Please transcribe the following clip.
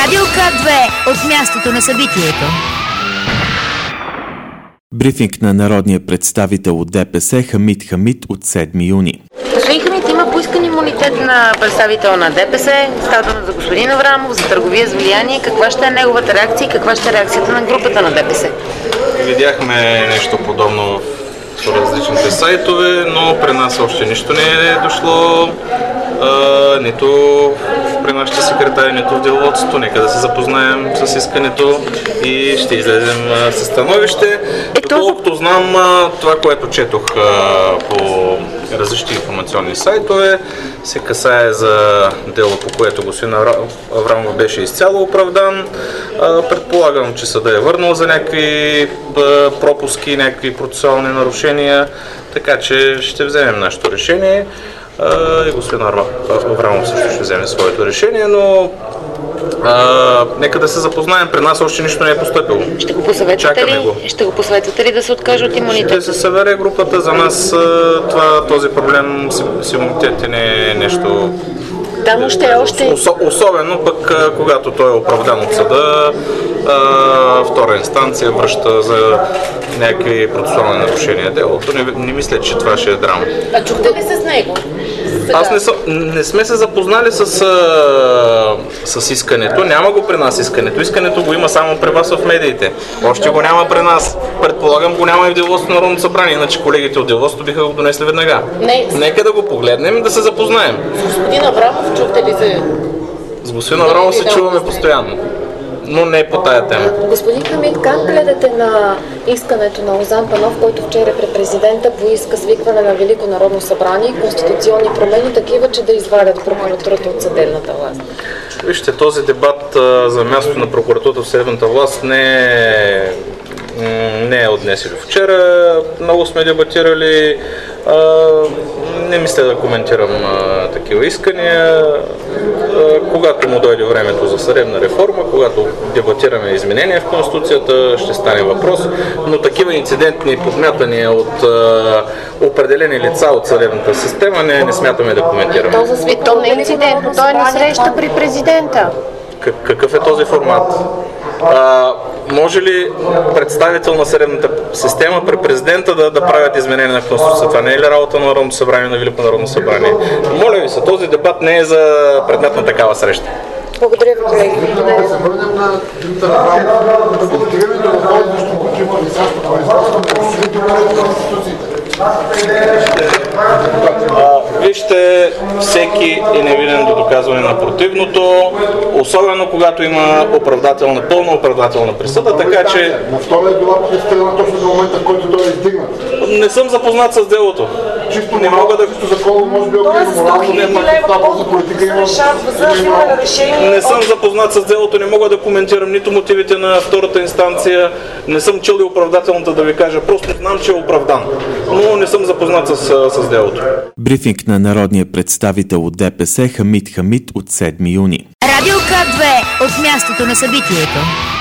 Радио К2 от мястото на събитието. Брифинг на народния представител от ДПС Хамид Хамид от 7 юни. Господин Хамид, има поискан имунитет на представител на ДПС, става дума за господин Аврамов, за търговия с влияние. Каква ще е неговата реакция и каква ще е реакцията на групата на ДПС? Видяхме нещо подобно в различните сайтове, но при нас още нищо не е дошло, нито при нашите секретари, нито в деловодството. Нека да се запознаем с искането и ще излезем със становище. Доколкото знам, това, което четох по различни информационни сайтове, се касае за дело, по което господин Аврамов беше изцяло оправдан. Предполагам, че съда е върнал за някакви пропуски, някакви процесуални нарушения, така че ще вземем нашето решение. И господин Аврамов също ще вземе своето решение, но нека да се запознаем. При нас още нищо не е постъпило. Ще го посъветвате ли да се откаже от имунитет? Ще се събере групата. За нас този проблем с имунитет не е нещо... Да, но ще е още... Особено пък, когато той е оправдан от съда, втора инстанция връща за някакви процесуални нарушения делото. Не мисля, че това ще е драма. А чухте ли с него? Не сме се запознали с искането. Няма го при нас искането. Искането го има само при вас в медиите. Още го няма при нас. Предполагам, го няма и в деловодството на Народното събрание, иначе колегите от деловодството биха го донесли веднага. Нека да го погледнем и да се запознаем. С господин Аврамов чухте ли се? С господин Аврамов се чуваме постоянно, но не по тая тема. Господин Хамид, как гледате на искането на Лозан Панов, който вчера при президента поиска свикване на Велико народно събрание, конституционни промени, такива, че да извадят прокуратурата от съдебната власт? Вижте, този дебат за мястото на прокуратурата в съдебната власт не е от днес или вчера. Много сме дебатирали. Не мисля да коментирам такива искания. Когато му дойде времето за съдебна реформа, когато дебатираме изменения в Конституцията, ще стане въпрос, но такива инцидентни подмятания от определени лица от съдебната система не смятаме да коментираме. То не е инцидент, той е на среща при президента. Какъв е този формат? Може ли представител на съдебната система при президента да правят изменения на Конституцията? Това не е ли работа на Народното събрание, на Велико народно събрание? Моля ви се, този дебат не е за предмет на такава среща. Благодаря ви, колеги. Да се върнем на Димитър Аврамов. Коментирането на този, защото има лицарство производство на Конституциите. Вижте, всеки е невинен до доказване на противното, особено когато има пълна оправдателна присъда, така че... На втора е била представена точно до момента, в който той е издигнат. Не съм запознат с делото. Чисто не мога да законно, може би, морално не е пак за политика има... Не съм запознат с делото, не мога да коментирам нито мотивите на втората инстанция, не съм чел и оправдателната да ви кажа, просто знам, че е оправдан, но не съм запознат с делото. Брифинг на народния представител от ДПС Хамид Хамид от 7 юни. Радио К2 от мястото на събитието.